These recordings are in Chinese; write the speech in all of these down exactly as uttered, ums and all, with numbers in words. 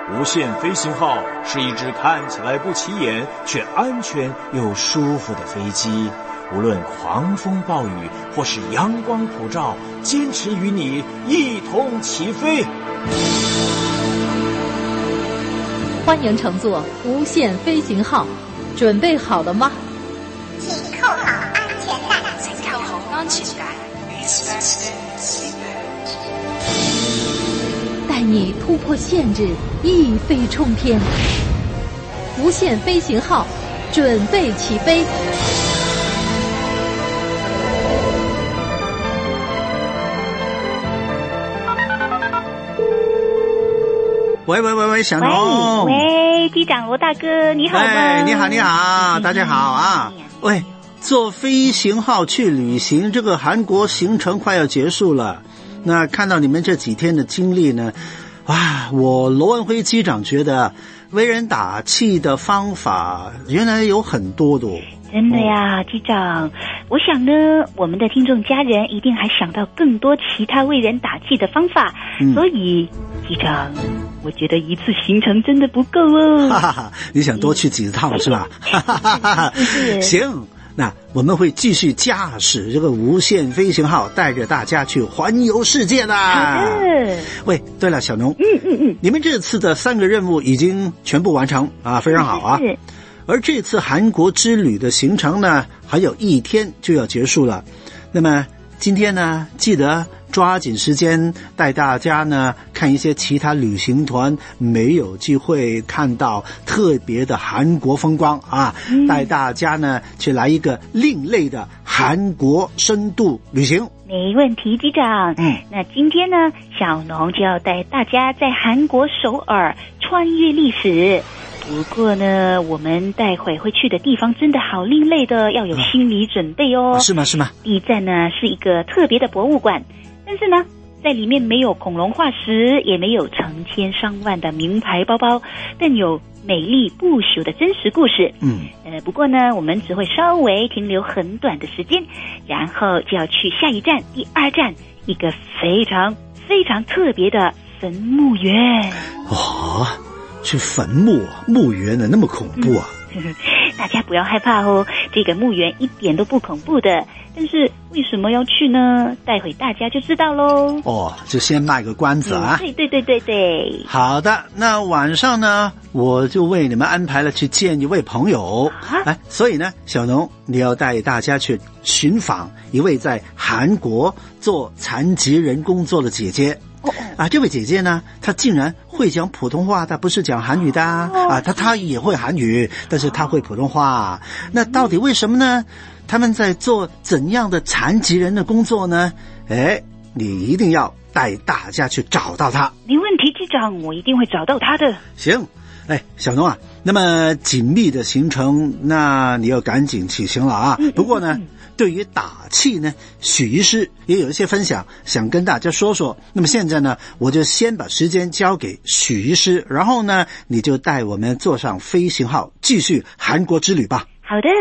无限飞行号是一只看起来不起眼却安全又舒服的飞机，无论狂风暴雨或是阳光普照，坚持与你一同起飞。 欢迎乘坐无限飞行号，准备好了吗？ 请扣好安全带， 请扣好安全帶。 带你突破限制，一飞冲天。无限飞行号，准备起飞。 喂喂喂喂，小农。 喂喂，机长罗大哥，你好吗？ 哎，你好你好，大家好啊。喂，坐飞行号去旅行，这个韩国行程快要结束了。那看到你们这几天的经历呢，哇，我罗文辉机长觉得为人打气的方法原来有很多的哦。 真的呀，机长，我想呢，我们的听众家人一定还想到更多其他为人打气的方法，嗯、所以机长，我觉得一次行程真的不够哦。 哈哈哈，你想多去几趟是吧？哈哈哈哈。行。那我们会继续驾驶这个无限飞行号，带着大家去环游世界的。 好的。 喂，对了，小农， 嗯嗯嗯， 你们这次的三个任务已经全部完成啊，非常好啊。 是是。 而这次韩国之旅的行程呢，还有一天就要结束了。那么今天呢，记得抓紧时间带大家呢看一些其他旅行团没有机会看到特别的韩国风光啊，嗯、带大家呢去来一个另类的韩国深度旅行。 没问题，机长。嗯，那今天呢，小农就要带大家在韩国首尔穿越历史。不过呢，我们待会会去的地方真的好另类的，要有心理准备哦。 啊、是吗？是吗？ 第一站呢是一个特别的博物馆，但是呢，在里面没有恐龙化石，也没有成千上万的名牌包包，但有美丽不朽的真实故事。嗯，呃，不过呢，我们只会稍微停留很短的时间，然后就要去下一站，第二站，一个非常非常特别的坟墓园。 哦。去坟墓墓园呢，那么恐怖啊、 嗯、大家不要害怕哦，这个墓园一点都不恐怖的，但是为什么要去呢？待会大家就知道咯。 哦，就先卖个关子啊、 嗯、对对对对对。 好的，那晚上呢，我就为你们安排了去见一位朋友、啊、哎，所以呢，小农你要带大家去寻访一位在韩国做残疾人工作的姐姐。啊，这位姐姐呢，她竟然会讲普通话，她不是讲韩语的啊，啊她她也会韩语，但是她会普通话。那到底为什么呢？他们在做怎样的残疾人的工作呢？哎，你一定要带大家去找到她。 没问题，机长，我一定会找到她的。 行，哎，小农啊，那么紧密的行程，那你要赶紧起行了啊。嗯、不过呢。嗯对于打气呢，许医师也有一些分享想跟大家说说。那么现在呢，我就先把时间交给许医师，然后呢，你就带我们坐上飞行号，继续韩国之旅吧。 好的。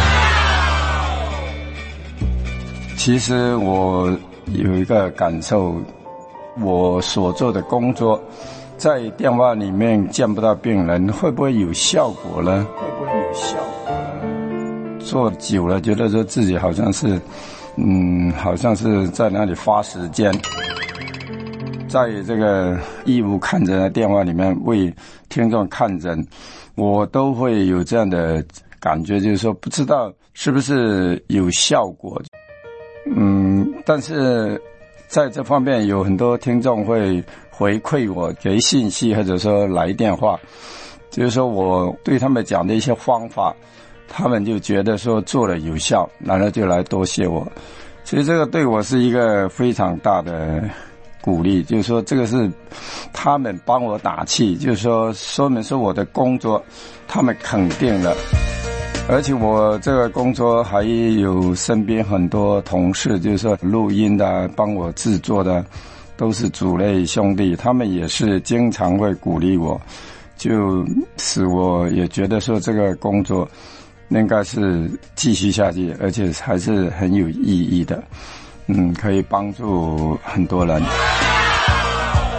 其实我有一个感受，我所做的工作在电话里面见不到病人，会不会有效果呢？会不会有效果呢？做久了，觉得说自己好像是，嗯，好像是在那里花时间，在这个义务看诊的电话里面为听众看诊，我都会有这样的感觉，就是说不知道是不是有效果。嗯，但是在这方面有很多听众会回馈我，给信息或者说来电话，就是说我对他们讲的一些方法。他们就觉得说做了有效，然后就来多谢我。其实这个对我是一个非常大的鼓励，就是说这个是他们帮我打气，就是说说明是我的工作他们肯定了。而且我这个工作还有身边很多同事，就是说录音的帮我制作的都是主类兄弟，他们也是经常会鼓励我，就使我也觉得说这个工作应该是继续下去，而且还是很有意义的，嗯，可以帮助很多人。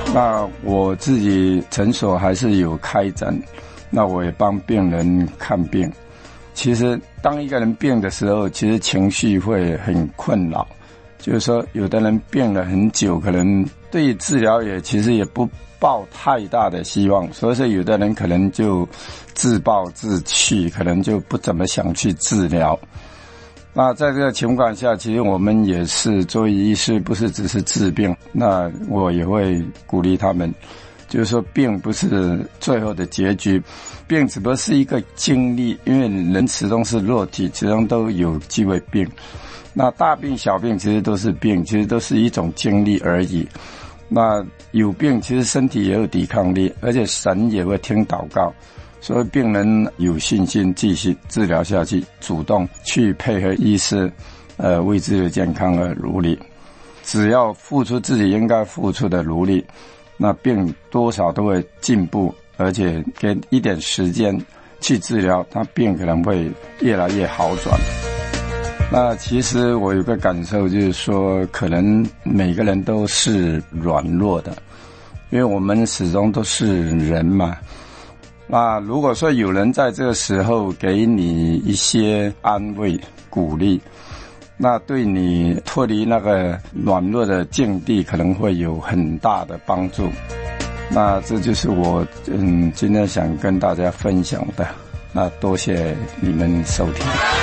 那我自己诊所还是有开诊，那我也帮病人看病。其实当一个人病的时候，其实情绪会很困扰，就是说有的人病了很久，可能对治疗也其实也不抱太大的希望，所以说有的人可能就自暴自弃，可能就不怎么想去治疗。那在这个情况下，其实我们也是作为医师，不是只是治病，那我也会鼓励他们，就是说病不是最后的结局，病只不过是一个经历，因为人始终是肉体，始终都有机会病。那大病小病其实都是病，其实都是一种经历而已。那有病其实身体也有抵抗力，而且神也会听祷告，所以病人有信心继续治疗下去，主动去配合医师呃，为自己的健康而努力。只要付出自己应该付出的努力，那病多少都会进步，而且给一点时间去治疗，他病可能会越来越好转。那其实我有个感受，就是说可能每个人都是软弱的，因为我们始终都是人嘛。那如果说有人在这个时候给你一些安慰鼓励，那对你脱离那个软弱的境地可能会有很大的帮助。那这就是我嗯今天想跟大家分享的，那多谢你们收听。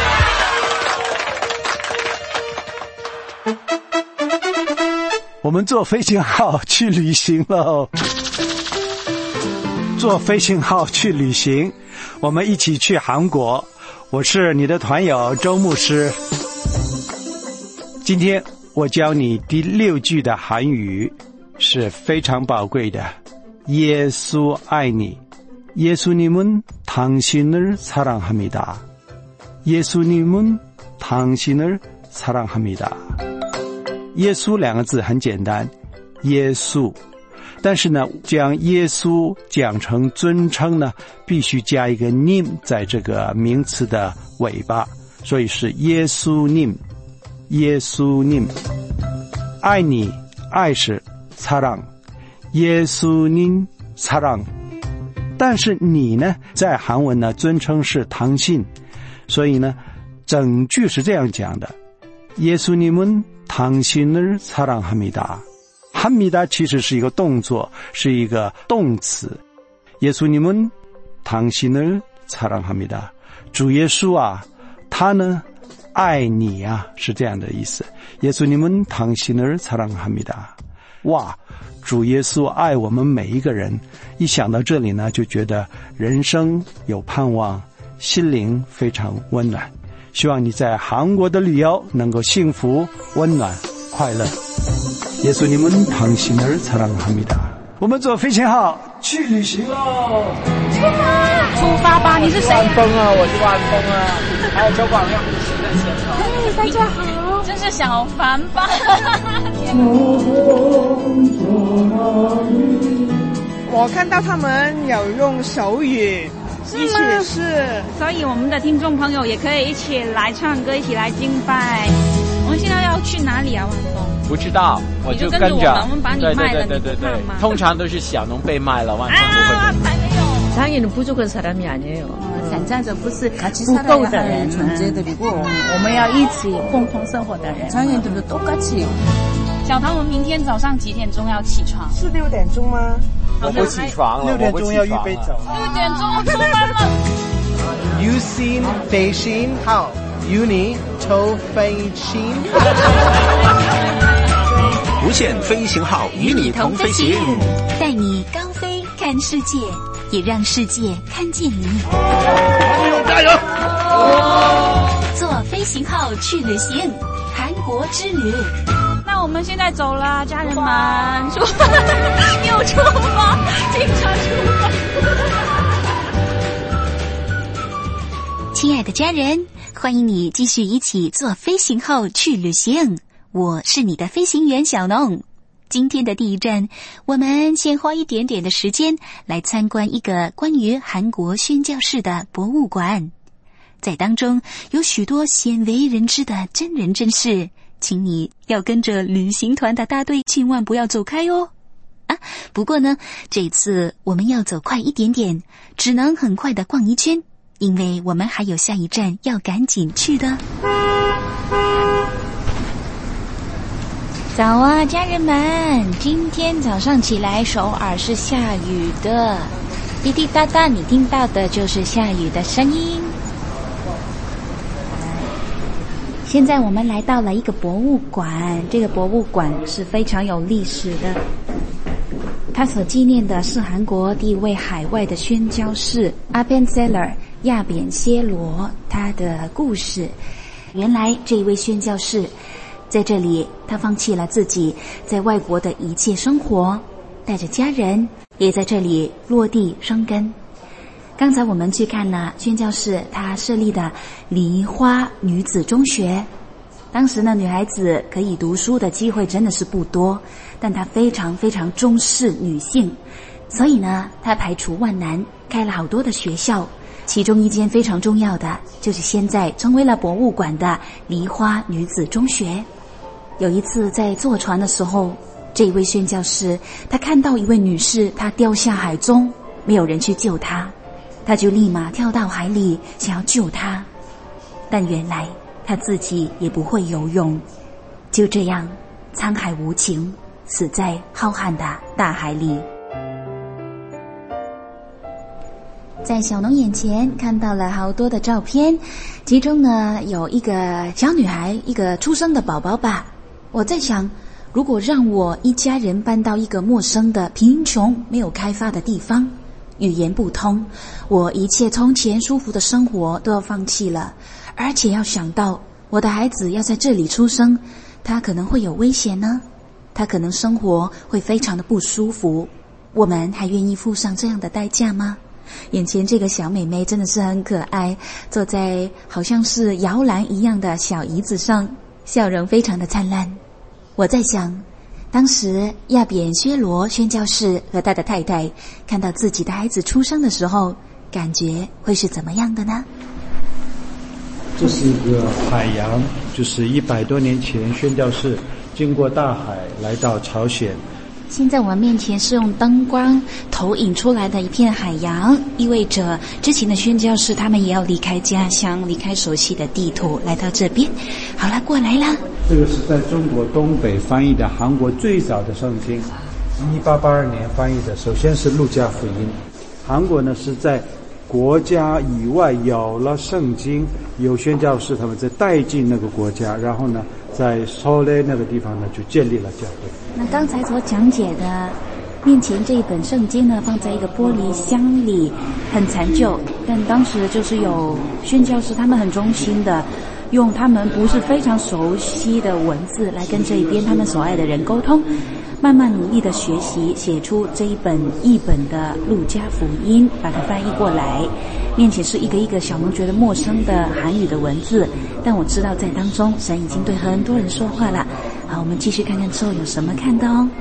我们坐飞行号去旅行喽！坐飞行号去旅行，我们一起去韩国。我是你的团友周牧师。今天我教你第六句的韩语，是非常宝贵的。耶稣爱你，예수님은 당신을 사랑합니다. 예수님은 당신을 사랑합니다. 耶稣两个字很简单，耶稣，但是呢，将耶稣讲成尊称呢，必须加一个 님 在这个名词的尾巴，所以是耶稣 님， 耶稣 님。 爱你，爱是사랑，耶稣님 사랑。但是你呢，在韩文呢，尊称是당신，所以呢，整句是这样讲的：예수님은 당신을 사랑합니다. 합니다其实是一个动作，是一个动词。예수님은 당신을 사랑합니다. 主耶稣啊，他呢爱你啊，是这样的意思。예수님은 당신을 사랑합니다. 哇，主耶稣爱我们每一个人。一想到这里呢，就觉得人生有盼望，心灵非常温暖。希望你在韩国的旅游能够幸福、温暖、快乐。예수님은 당신을 사랑합니다. 我们坐飞行号去旅行喽！ 出发，出发吧！你是谁？ 万峰啊，我是万峰啊，还有周广亮律师在现场。 嘿，大家好，真是小凡吧？ 我看到他们有用手语。一起是， 所以我们的听众朋友也可以一起来唱歌，一起来敬拜。我们现在要去哪里啊，万峰？ 不知道，我就跟着。 跟着我们，我们把你卖了， 对对对对对，通常都是小农被卖了，万峰不会。 啊，才没有。 장애는 부족한 사람이 아니에요. 残障者不是不够的人存在的礼物，我们要一起共同生活的人。장애인들도 똑같이。 小唐，我们明天早上几点钟要起床？ 是六点钟吗？ 我不起床了， 六点钟要预备走。 六点钟我出门了。 You seen 飞行号 ，Uni 抽飞行。 无限飞行号与你同飞行， 带你高飞看世界，也让世界看见你。 加油！ 坐飞行号去旅行，韩国之旅。 那我们现在走了，家人们，出发，又出发，警察出发。 亲爱的家人，欢迎你继续一起坐飞行号去旅行。我是你的飞行员小农。今天的第一站，我们先花一点点的时间来参观一个关于韩国宣教士的博物馆，在当中有许多鲜为人知的真人真事，请你要跟着旅行团的大队，千万不要走开哦。 啊，不过呢，这次我们要走快一点点，只能很快的逛一圈，因为我们还有下一站要赶紧去的。 早啊，家人们！今天早上起来，首尔是下雨的，滴滴答答，你听到的就是下雨的声音。现在我们来到了一个博物馆，这个博物馆是非常有历史的，它所纪念的是韩国第一位海外的宣教士阿边塞勒亚扁楔罗他的故事。原来这一位宣教士在这里，他放弃了自己在外国的一切生活，带着家人也在这里落地生根。刚才我们去看了宣教士他设立的梨花女子中学，当时呢，女孩子可以读书的机会真的是不多，但她非常非常重视女性，所以呢，她排除万难，开了好多的学校，其中一间非常重要的就是现在成为了博物馆的梨花女子中学。有一次在坐船的时候，这一位宣教士他看到一位女士她掉下海中，没有人去救她，他就立马跳到海里想要救她，但原来他自己也不会游泳，就这样沧海无情，死在浩瀚的大海里。在小农眼前看到了好多的照片，其中呢有一个小女孩，一个出生的宝宝吧。我在想，如果让我一家人搬到一个陌生的贫穷没有开发的地方，语言不通，我一切从前舒服的生活都要放弃了，而且要想到我的孩子要在这里出生，他可能会有危险呢，他可能生活会非常的不舒服，我们还愿意付上这样的代价吗？眼前这个小妹妹真的是很可爱，坐在好像是摇篮一样的小椅子上，笑容非常的灿烂。我在想，当时亚扁楔罗宣教士和他的太太看到自己的孩子出生的时候，感觉会是怎么样的呢？ 这是一个海洋，就是一百多年前宣教士经过大海来到朝鲜。 现在我们面前是用灯光投影出来的一片海洋，意味着之前的宣教士他们也要离开家乡，离开熟悉的地图，来到这边。好了，过来了。 这个是在中国东北翻译的韩国最早的圣经，一八八二年翻译的。首先是路加福音，韩国呢是在国家以外有了圣经，有宣教士他们在带进那个国家，然后呢在首尔那个地方呢就建立了教会。 那刚才所讲解的面前这一本圣经呢，放在一个玻璃箱里，很残旧，但当时就是有宣教士他们很忠心的用他们不是非常熟悉的文字来跟这一边他们所爱的人沟通，慢慢努力的学习，写出这一本译本的路加福音，把它翻译过来。面前是一个一个小农觉得陌生的韩语的文字，但我知道在当中神已经对很多人说话了。好，我们继续看看之后有什么看到哦。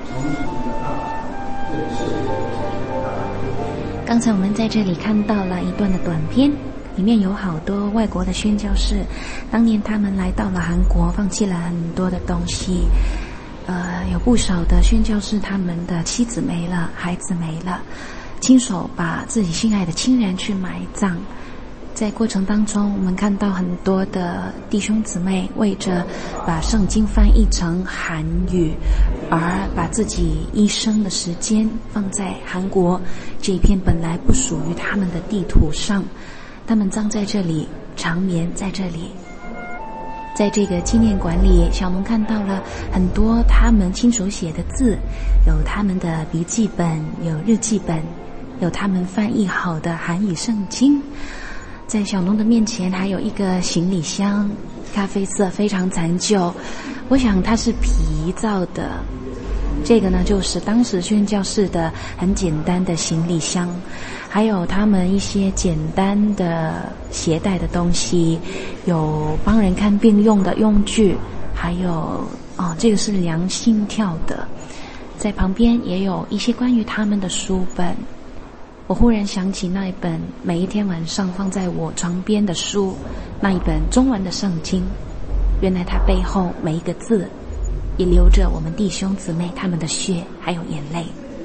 刚才我们在这里看到了一段的短片，里面有好多外国的宣教士，当年他们来到了韩国，放弃了很多的东西，呃，有不少的宣教士他们的妻子没了，孩子没了，亲手把自己心爱的亲人去埋葬。在过程当中，我们看到很多的弟兄姊妹为着把圣经翻译成韩语，而把自己一生的时间放在韩国这一片本来不属于他们的地图上，他们葬在这里，长眠在这里。在这个纪念馆里，小农看到了很多他们亲手写的字，有他们的笔记本，有日记本，有他们翻译好的韩语圣经。在小农的面前还有一个行李箱，咖啡色，非常残旧，我想它是皮造的。这个呢就是当时宣教士的很简单的行李箱，还有他们一些简单的携带的东西，有帮人看病用的用具，还有哦，这个是量心跳的。在旁边也有一些关于他们的书本。我忽然想起那一本每一天晚上放在我床边的书，那一本中文的圣经，原来它背后每一个字也流着我们弟兄姊妹他们的血还有眼泪。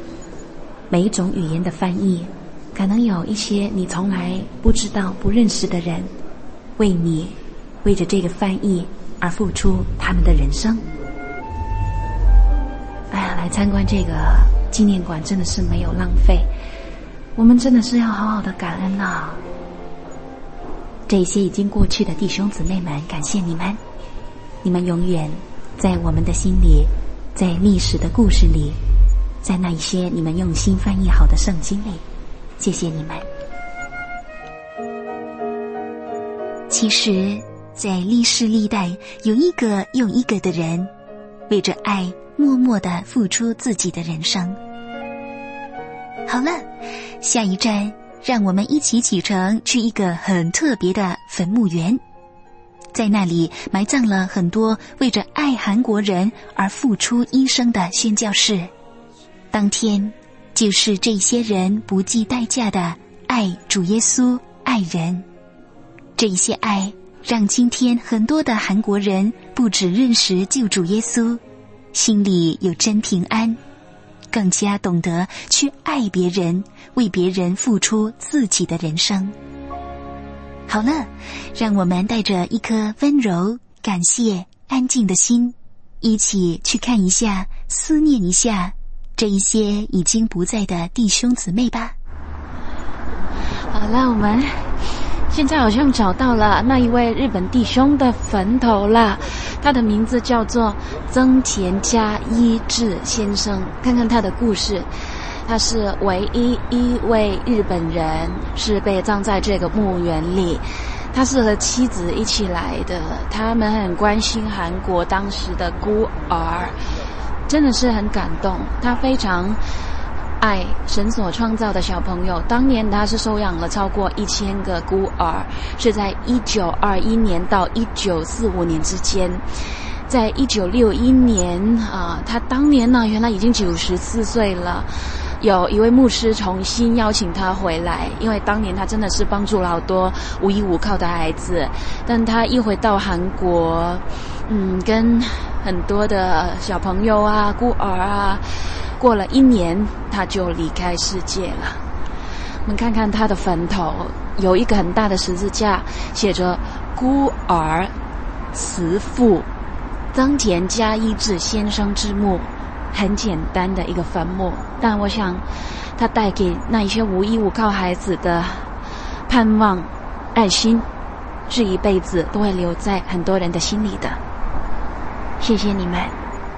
每一种语言的翻译，可能有一些你从来不知道、不认识的人，为你为着这个翻译而付出他们的人生。哎呀，来参观这个纪念馆真的是没有浪费，我们真的是要好好的感恩啊！这些已经过去的弟兄姊妹们，感谢你们，你们永远在我们的心里，在历史的故事里，在那一些你们用心翻译好的圣经里，谢谢你们。 其实在历世历代，有一个又一个的人为着爱默默地付出自己的人生。好了，下一站让我们一起启程去一个很特别的坟墓园，在那里埋葬了很多为着爱韩国人而付出一生的宣教士。当天就是这些人不计代价的爱主耶稣、爱人。这些爱让今天很多的韩国人不只认识救主耶稣，心里有真平安，更加懂得去爱别人，为别人付出自己的人生。好了，让我们带着一颗温柔、感谢、安静的心，一起去看一下、思念一下这一些已经不在的弟兄姊妹吧。 好了，我们现在好像找到了那一位日本弟兄的坟头了，他的名字叫做增田嘉一志先生。看看他的故事，他是唯一一位日本人是被葬在这个墓园里，他是和妻子一起来的，他们很关心韩国当时的孤儿，真的是很感动。他非常爱神所创造的小朋友，当年他是收养了超过一千个孤儿，是在一九二一年到一九四五年之间。在一九六一年啊，他当年呢原来已经九十四岁了，有一位牧师重新邀请他回来，因为当年他真的是帮助了好多无依无靠的孩子。但他一回到韩国，嗯，跟很多的小朋友啊、孤儿啊，过了一年他就离开世界了。我们看看他的坟头，有一个很大的十字架，写着孤儿慈父增田嘉一志先生之墓。很简单的一个坟墓，但我想他带给那一些无依无靠孩子的盼望、爱心，是一辈子都会留在很多人的心里的。谢谢你们。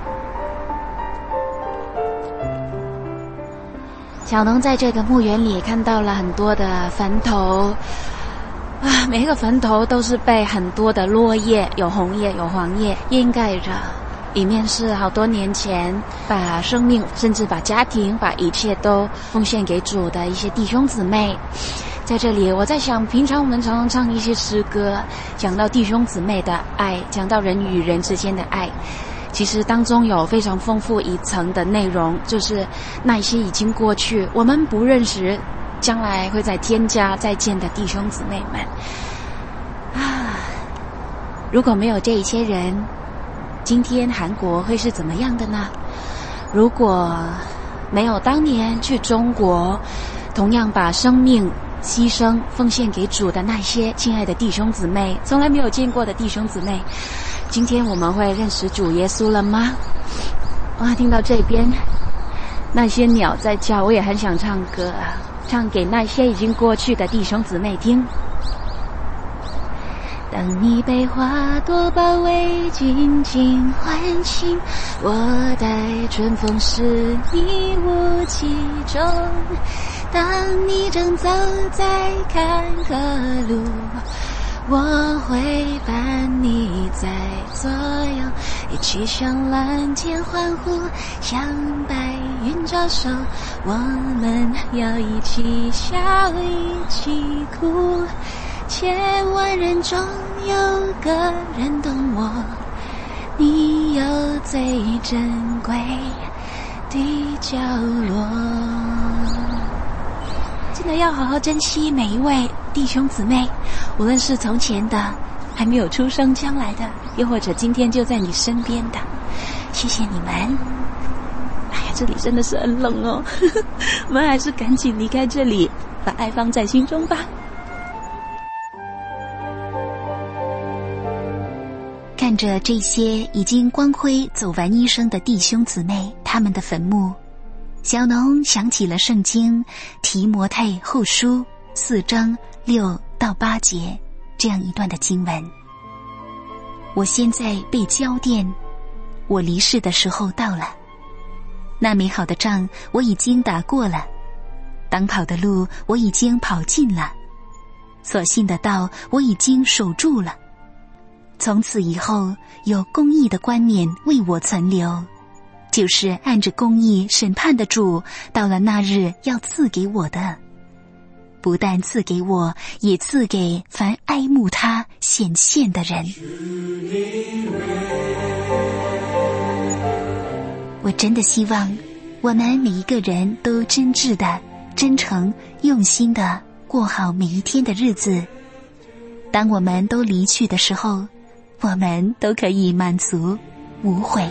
小农在这个墓园里看到了很多的坟头啊，每一个坟头都是被很多的落叶，有红叶有黄叶掩盖着，里面是好多年前把生命甚至把家庭把一切都奉献给主的一些弟兄姊妹。在这里我在想，平常我们常常唱一些诗歌，讲到弟兄姊妹的爱，讲到人与人之间的爱，其实当中有非常丰富一层的内容，就是那一些已经过去我们不认识，将来会在天家再见的弟兄姊妹们啊！如果没有这一些人，今天韩国会是怎么样的呢？如果没有当年去中国同样把生命牺牲奉献给主的那些亲爱的弟兄姊妹，从来没有见过的弟兄姊妹，今天我们会认识主耶稣了吗？哇，听到这边那些鸟在叫，我也很想唱歌啊，唱给那些已经过去的弟兄姊妹听。当你被花朵包围，紧紧唤醒，我待春风使你无其中。当你正走在坎坷路，我会伴你在左右，一起向蓝天欢呼，向白云招手，我们要一起笑，一起哭。千万人中有个人懂我，你有最珍贵的角落。真的要好好珍惜每一位弟兄姊妹，无论是从前的，还没有出生将来的，又或者今天就在你身边的，谢谢你们。哎呀， 这里真的是很冷哦，我们还是赶紧离开这里，把爱放在心中吧。 看着这些已经光辉走完一生的弟兄姊妹，他们的坟墓，小农想起了圣经提摩太后书四章六到八节这样一段的经文。我现在被交奠，我离世的时候到了，那美好的仗我已经打过了，当跑的路我已经跑尽了，所信的道我已经守住了。从此以后，有公义的冠冕为我存留，就是按着公义审判的主，到了那日要赐给我的。不但赐给我，也赐给凡爱慕他显现的人。我真的希望我们每一个人都真挚的、真诚、用心的过好每一天的日子。当我们都离去的时候，我们都可以满足无悔。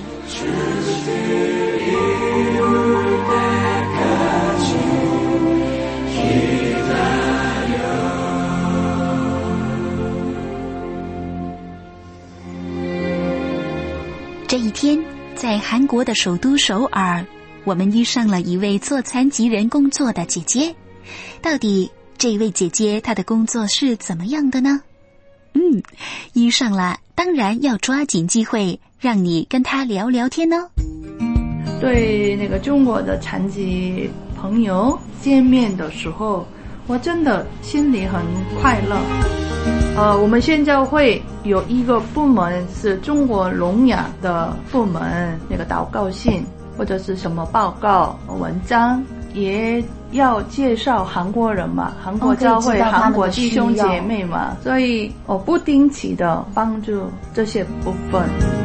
这一天，在韩国的首都首尔，我们遇上了一位做残疾人工作的姐姐。到底这位姐姐她的工作是怎么样的呢？嗯，遇上了，当然要抓紧机会，让你跟她聊聊天哦。 对那个中国的残疾朋友见面的时候，我真的心里很快乐。呃，我们宣教会有一个部门是中国聋哑的部门，那个祷告信或者是什么报告文章也要介绍韩国人嘛，韩国教会、哦、韩国弟兄姐妹嘛，所以我不定期的帮助这些部分。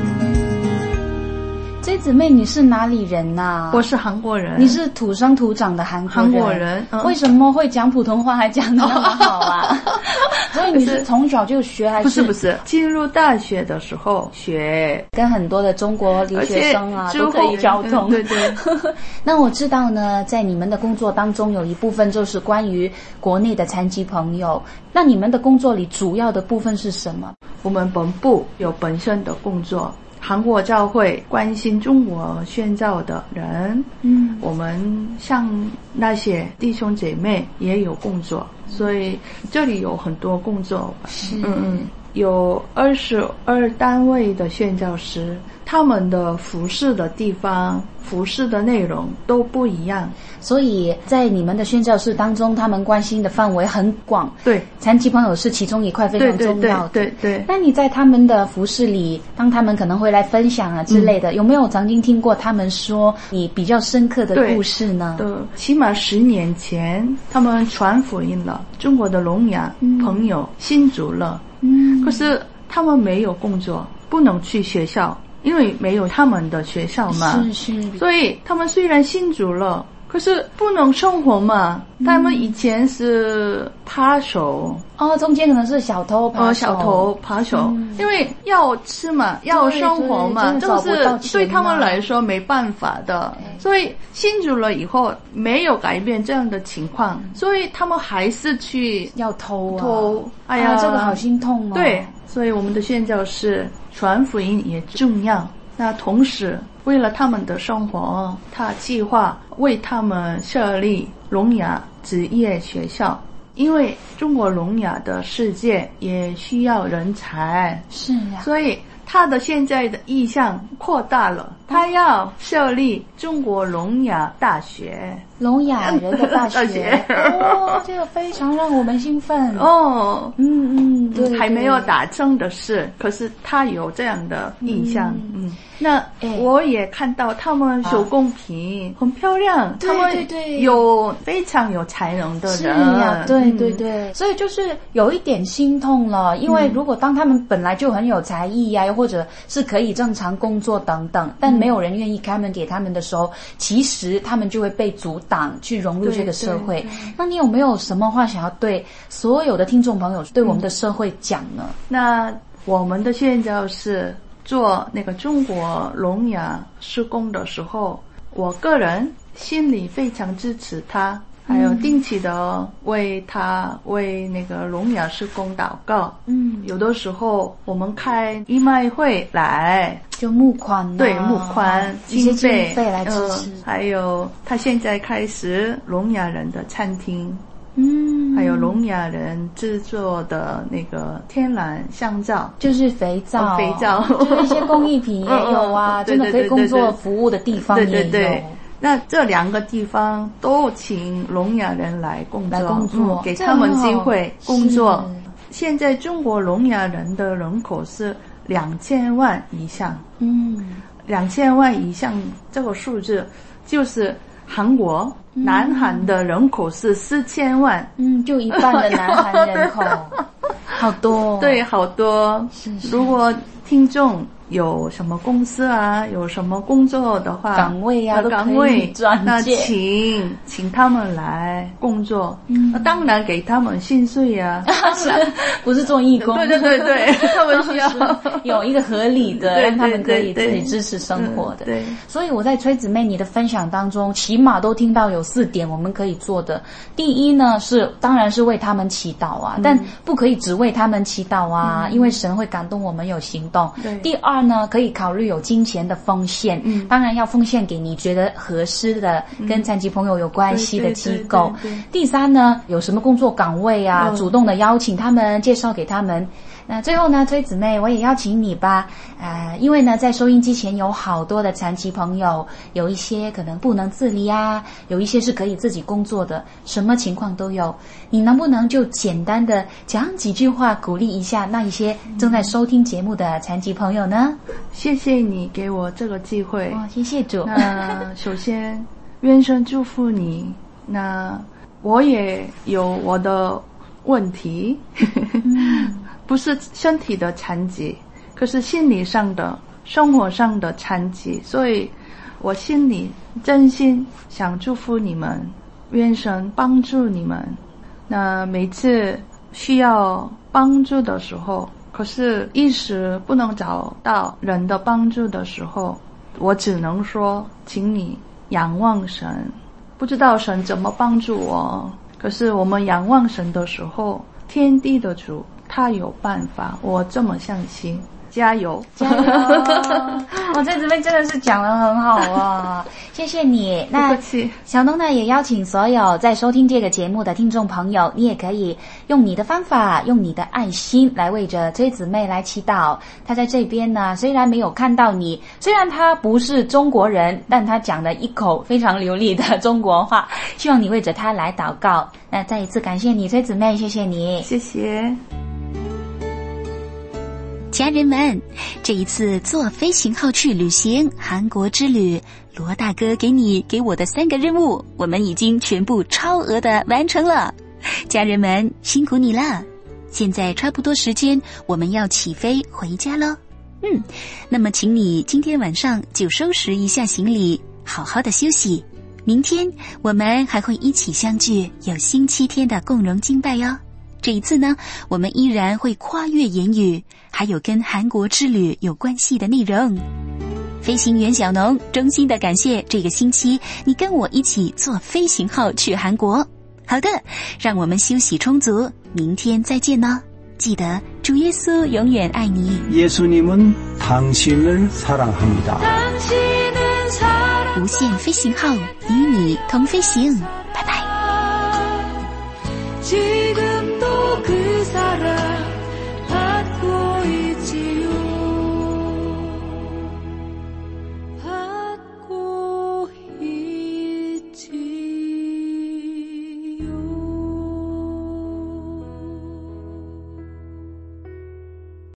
这姊妹你是哪里人啊？ 我是韩国人。 你是土生土长的韩国人。 韩国人、嗯、 为什么会讲普通话还讲得那么好啊？所以你是从小就学还是？ 不是不是，进入大学的时候学， 跟很多的中国留学生啊都可以交通。 嗯、对对。 那我知道呢，在你们的工作当中有一部分就是关于国内的残疾朋友，那你们的工作里主要的部分是什么？ 我们本部有本身的工作。韩国教会关心中国宣教的人，嗯，我们像那些弟兄姐妹也有工作，所以这里有很多工作。 是， 嗯嗯，有二十二单位的宣教师，他们的服侍的地方、服侍的内容都不一样， 所以在你们的宣教士当中，他们关心的范围很广。 对， 残疾朋友是其中一块非常重要的。 对对 对, 对, 对。 那你在他们的服侍里，当他们可能会来分享啊之类的，嗯、有没有曾经听过他们说你比较深刻的故事呢？ 对，起码十年前，他们传福音了，中国的聋哑朋友信主了。嗯，可是他们没有工作，不能去学校。因为没有他们的学校嘛， 是是， 所以他们虽然信主了，可是不能生活嘛。嗯、他们以前是扒手哦，中间可能是小偷扒手， 哦、小偷扒手、嗯，因为要吃嘛，要生活嘛，这个是对他们来说没办法的。所以信主了以后没有改变这样的情况，所以他们还是去要偷啊， 偷。哎呀， 啊、这个好心痛哦。 对。所以我们的宣教士传福音也重要。那同时，为了他们的生活，他计划为他们设立聋哑职业学校，因为中国聋哑的世界也需要人才。 是呀、啊。 所以他的现在的意向扩大了，他要设立中国聋哑大学。 聋哑人的大学哦，这个非常让我们兴奋哦。 嗯嗯，对, 对， 还没有达成的事，可是他有这样的印象。嗯，嗯那、欸、我也看到他们手工品、啊、很漂亮， 对对对， 他们有非常有才能的人。 是呀，对对对、嗯，所以就是有一点心痛了，因为如果当他们本来就很有才艺呀、啊，又或者是可以正常工作等等，但没有人愿意开门给他们的时候，其实他们就会被阻挡去融入这个社会。那你有没有什么话想要对所有的听众朋友、对我们的社会讲呢？ 嗯、那我们的宣教士做那个中国聋哑施工的时候， 我个人心里非常支持他，还有定期的为他为那个聋哑事工祷告。嗯，有的时候我们开义卖会来就募款、啊， 对，募款经费经费来支持、 呃。还有他现在开始聋哑人的餐厅，嗯，还有聋哑人制作的那个天然香皂， 就是肥皂， 哦、肥皂， 就是一些工艺品也有啊，真的可以工作服务的地方也有。 对对对对，那这两个地方都请聋哑人来工作， 来工作、 嗯，给他们机会工作。现在中国聋哑人的人口是两千万以上，嗯，两千万以上这个数字就是韩国。嗯、南韩的人口是四千万， 嗯，就一半的南韩人口，好多， 对，好多。是是，如果听众有什么公司啊，有什么工作的话， 岗位啊， 岗位那请请他们来工作，嗯，那当然给他们薪水啊， 是不是做义工？ 对对对对，他们需要有一个合理的，让他们可以自己支持生活的。 对， 所以我在崔姊妹你的分享当中，起码都听到有四点我们可以做的。第一呢，是当然是为他们祈祷啊，嗯、但不可以只为他们祈祷啊，嗯、因为神会感动我们有行动。 对， 第二呢，可以考虑有金钱的奉献，嗯，当然要奉献给你觉得合适的、嗯、跟残疾朋友有关系的机构。 对对对对， 第三呢，有什么工作岗位啊， 嗯、 主动的邀请他们，介绍给他们。那最后呢，崔姊妹，我也邀请你吧，呃，因为呢，在收音机前有好多的残疾朋友，有一些可能不能自理啊，有一些是可以自己工作的，什么情况都有。你能不能就简单的讲几句话，鼓励一下那一些正在收听节目的残疾朋友呢？ 谢谢你给我这个机会。 哦，谢谢主。 那首先，愿神祝福你。那我也有我的问题。嗯不是身体的残疾，可是心理上的、生活上的残疾，所以我心里真心想祝福你们，愿神帮助你们。那每次需要帮助的时候，可是一时不能找到人的帮助的时候，我只能说，请你仰望神。不知道神怎么帮助我，可是我们仰望神的时候，天地的主他有办法，我这么相信。加油， 加油！我在这边真的是讲得很好啊，谢谢你。那不客气。 小农呢也邀请所有在收听这个节目的听众朋友，你也可以用你的方法，用你的爱心来为着崔姊妹来祈祷。她在这边呢，虽然没有看到你，虽然她不是中国人，但她讲了一口非常流利的中国话，希望你为着她来祷告。那再一次感谢你，崔姊妹，谢谢你， 谢谢。 家人们，这一次坐飞行号去旅行韩国之旅，罗大哥给你给我的三个任务，我们已经全部超额的完成了。家人们辛苦你了，现在差不多时间我们要起飞回家咯。嗯，那么请你今天晚上就收拾一下行李，好好的休息。明天我们还会一起相聚，有星期天的共融敬拜哟。这一次呢，我们依然会跨越言语，还有跟韩国之旅有关系的内容。飞行员小农衷心的感谢这个星期你跟我一起坐飞行号去韩国。好的，让我们休息充足，明天再见呢。记得主耶稣永远爱你。 예수님은 당신을 사랑합니다. 无限飞行号与你同飞行。